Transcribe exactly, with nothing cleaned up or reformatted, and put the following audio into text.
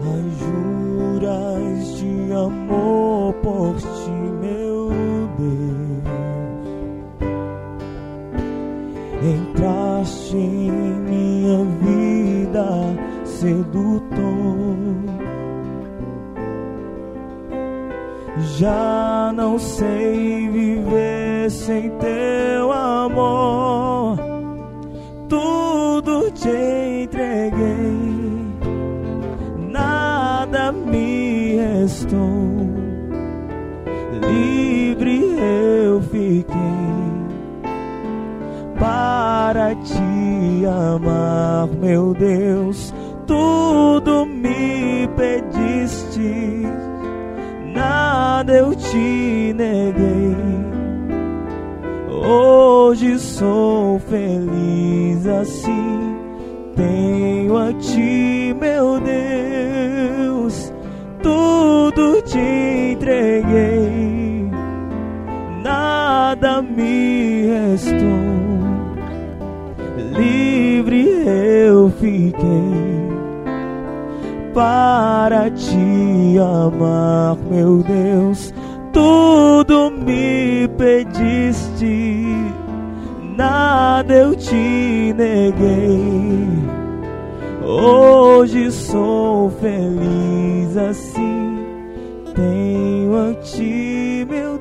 as juras de amor por ti, meu Deus. Entraste em minha vida, sedutor. Já não sei viver sem teu amor. Tudo te entreguei, nada me restou. Livre eu fiquei para te amar, meu Deus. Tudo me pediste, nada eu te neguei. Hoje sou feliz assim, tenho a ti, meu Deus. Tudo te entreguei, nada me restou. Livre eu fiquei para te amar, meu Deus. Tudo me pediste, nada eu te neguei. Hoje sou feliz assim, tenho a ti, meu